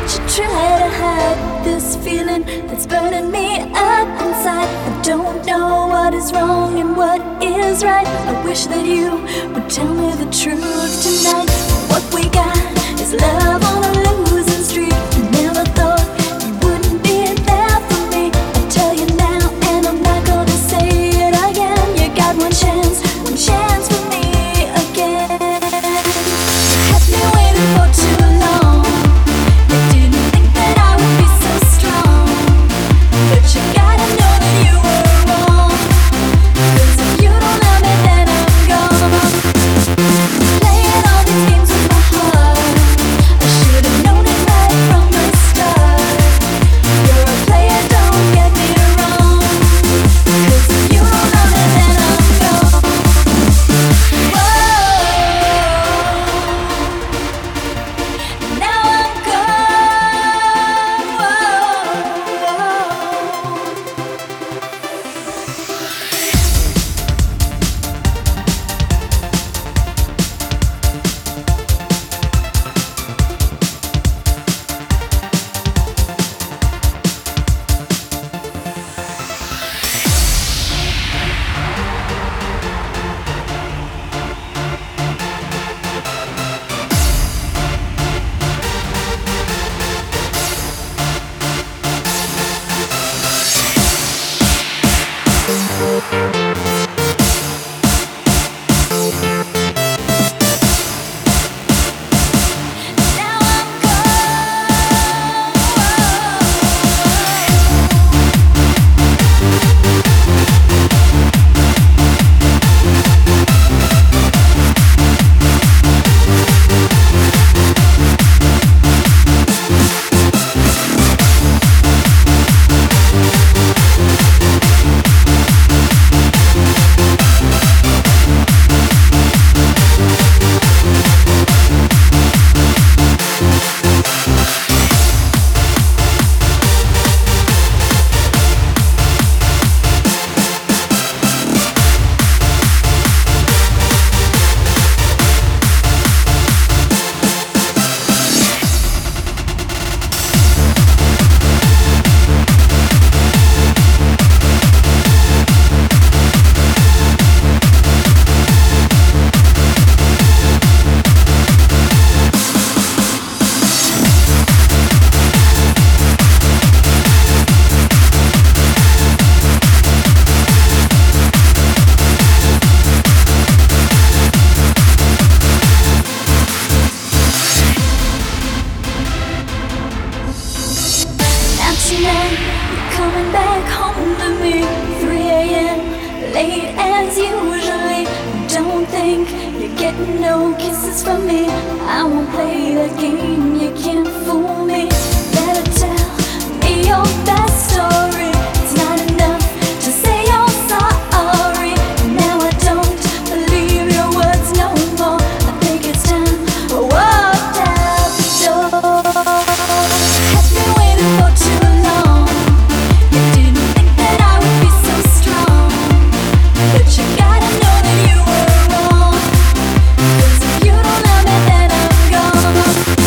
should try to hide this feeling that's burning me up inside. I don't know what is wrong and what is right. I wish that you would tell me the truth tonight. What we got is love on a losing streak. Never thought you wouldn't be there for me. I tell you now, and I'm not gonna say it again. You got one chance for me again. You had me waiting for too long. You didn't think that I would be so strong, but you gotta know that you were wrong. 'Cause if you don't love me, then I'm gone. Playing all these games with my heart. I should've known it right from the start. You're a player, don't get me wrong. 'Cause if you don't love me, then I'm gone. Whoa. Now I'm gone. Whoa. Now I'm gone. Now tonight, you're coming back home to me. 3 a.m., late as usually. Don't think you're getting no kisses from me. I won't play that game, you can't fool me. Better tell me your best story. It's not enough to say you're sorry. Now I don't believe your words no more. I think it's time I walked out the door. Had me waiting for too long. You didn't think that I would be so strong, but you gotta know that you were wrong. 'Cause if you don't love me, then I'm gone.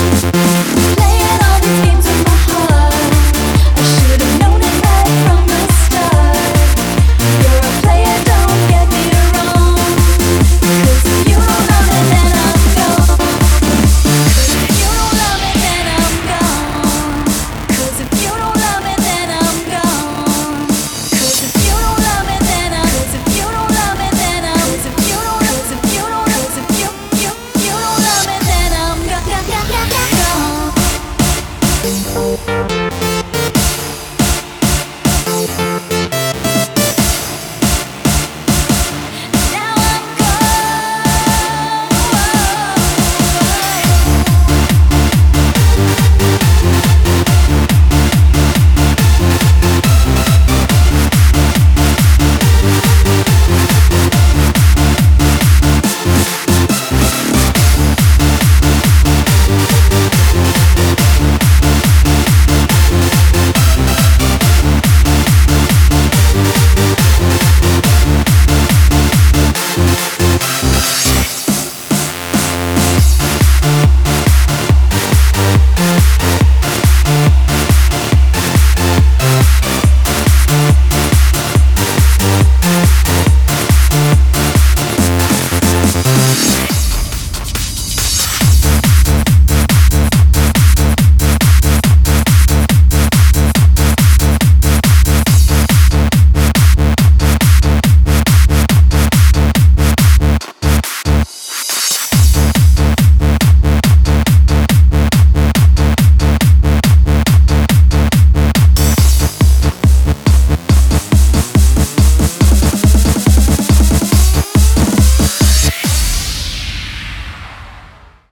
Playing all these games with my heart. I should've known it right from the start. You're a player, don't get me wrong. 'Cause if you don't love me, then I'm gone. 'Cause if you don't love me, then I'm gone. 'Cause if you don't love me, then I'm gone. 'Cause if you don't love me, then I'm. 'Cause if you don't love me, then I'm. 'Cause if you don't. 'Cause if you don't. 'Cause if you don't love me, then I'm gone.